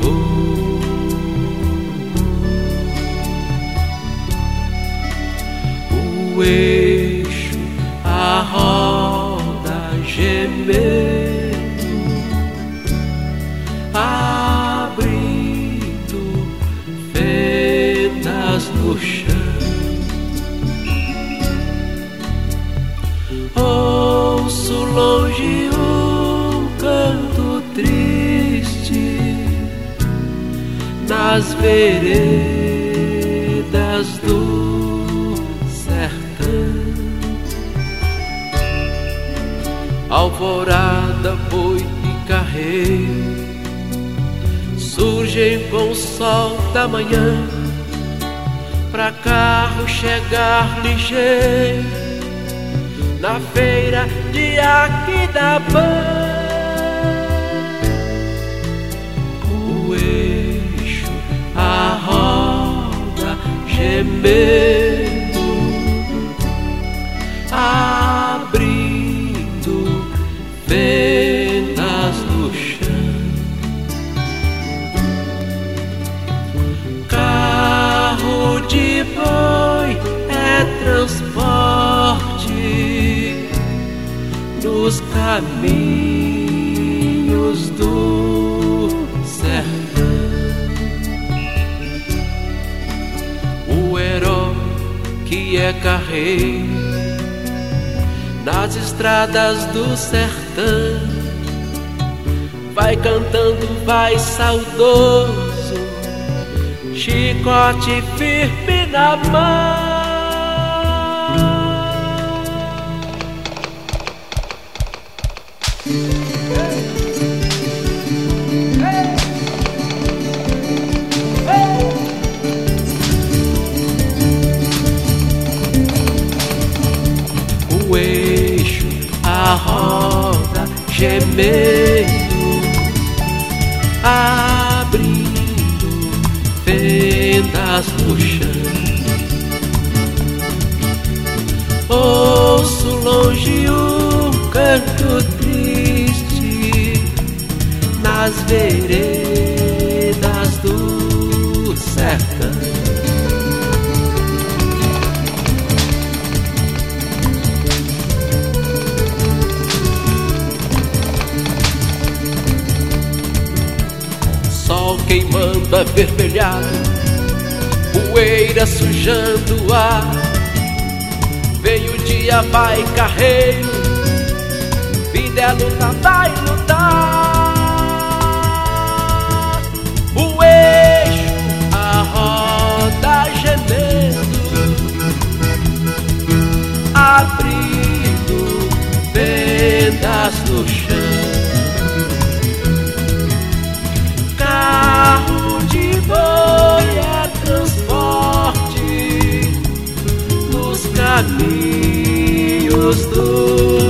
O eixo, a roda gemendo, abrindo fendas no chão. Ouço longe um canto triste nas veredas do sertão. Alvorada, boi e carreiro surgem com o sol da manhã, pra carro chegar ligeiro na feira de Aquidabã. O eixo, a roda gemendo, abrindo fendas no chão. Carro de boi é transporte nos caminhos do sertão. O herói que é carreiro nas estradas do sertão vai cantando, vai saudoso, chicote firme na mão. O eixo, a roda gemendo, abrindo fendas no chão. Ouço longe um canto triste nas veredas do sertão. Sol queimando avermelhado, poeira sujando o ar. Vem o dia, vai carreiro, vida é luta, vai lutar. O eixo, a roda gemendo, abrindo fendas no chão. Carro de boi é transporte nos caminhos do